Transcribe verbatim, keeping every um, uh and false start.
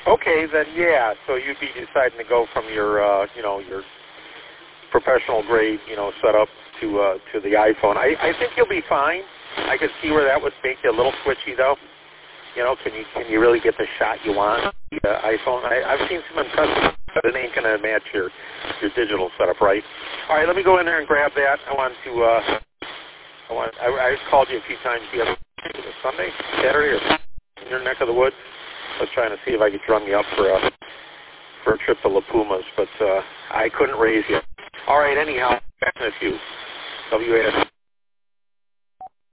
Okay, then yeah. So you'd be deciding to go from your, uh, you know, your professional grade, you know, setup to uh, to the iPhone. I, I think you'll be fine. I could see where that would make you a little twitchy, though. You know, can you can you really get the shot you want? The uh, iPhone. I, I've seen some impressive, but it ain't gonna match your your digital setup, right? All right, let me go in there and grab that. I want to. Uh, I want. I, I called you a few times the other Sunday, Saturday, or in your neck of the woods. I was trying to see if I could drum you up for a for a trip to La Pumas, but uh, I couldn't raise you. All right, anyhow, back in a few. W A S